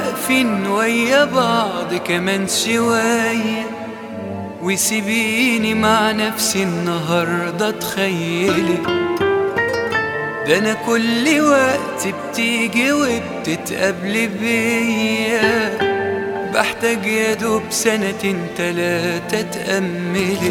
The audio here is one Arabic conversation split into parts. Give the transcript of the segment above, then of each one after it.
واقفين ويا بعض كمان شوية، وسيبيني مع نفسي النهاردة. تخيلي ده أنا كل وقت بتيجي وبتتقابلي بيا، بحتاج يا دوب سنتين تلاتة تأملي.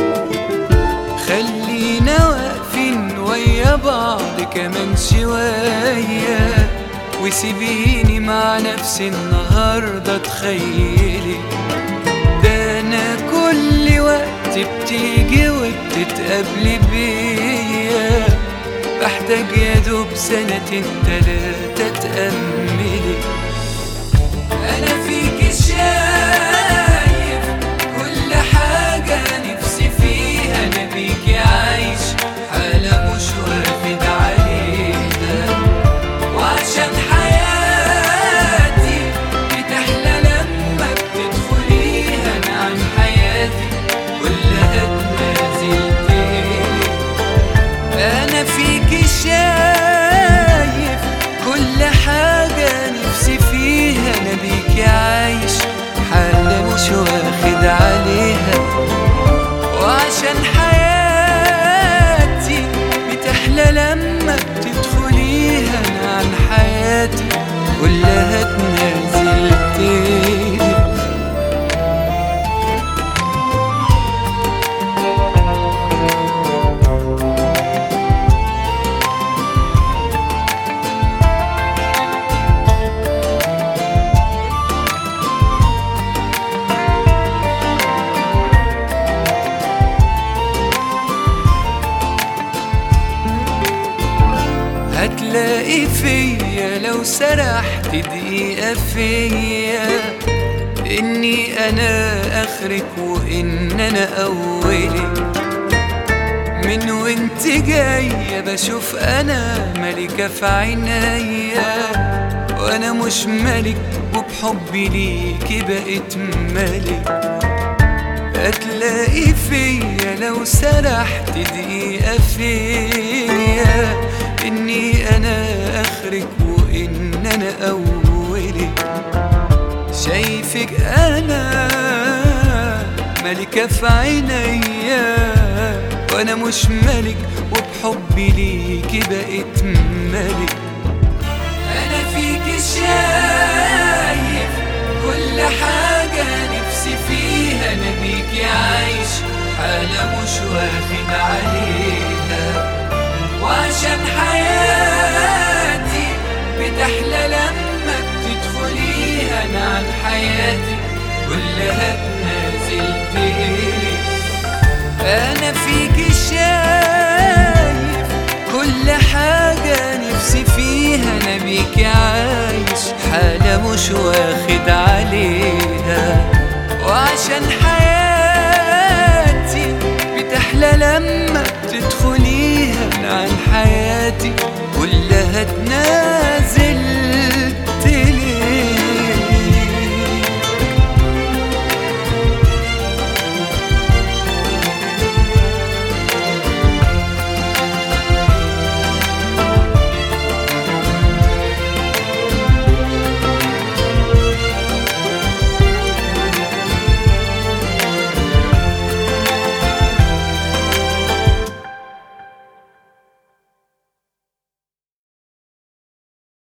خلينا واقفين ويا بعض كمان شوية، وسيبيني مع نفسي النهاردة. تخيلي ده أنا كل وقت بتيجي وبتتقابلي بيا، بحتاج يا دوب سنتين تلاتة تأملي. أنا فيكي شايف كل حاجة نفسي فيها، أنا بيكي عايش حالة مش واخد عليها، وعشان حياتي بتحلى لما بتدخليها. أنا عن حياتي كلها اتنازلتلك. أنا فيكي شايف كل حاجة نفسي فيها، أنا بيكي عايش حالة مش واخد عليها، وعشان حياتي بتحلى لما بتدخليها. أنا عن حياتي كلها اتنازلتلك. هتلاقي فيا لو سرحت دقيقة فيا، إني أنا آخرك وإن أنا أولك. من وانت جاية بشوف أنا ملكة في عينيا، وأنا مش ملك وبحبي ليكي بقيت ملك. هتلاقي فيا لو سرحت دقيقة فيا، إني أنا آخرك وإن أنا أولك. شايفك أنا ملكة في عينيا، وأنا مش ملك وبحبي ليكي بقيت ملك. أنا فيكي شايف كل حاجة نفسي فيها، أنا بيكي عايش حالة مش واخد عليها، وعشان حياتي بتحلى لما بتدخليها. أنا عن حياتي كلها اتنازلتلك. أنا فيكي شايف كل حاجة نفسي فيها، أنا بيكي عايش حالة مش واخد عليها، وعشان حياتي بتحلى لما بتدخليها. أنا عن حياتي كلها اتنازلتلك.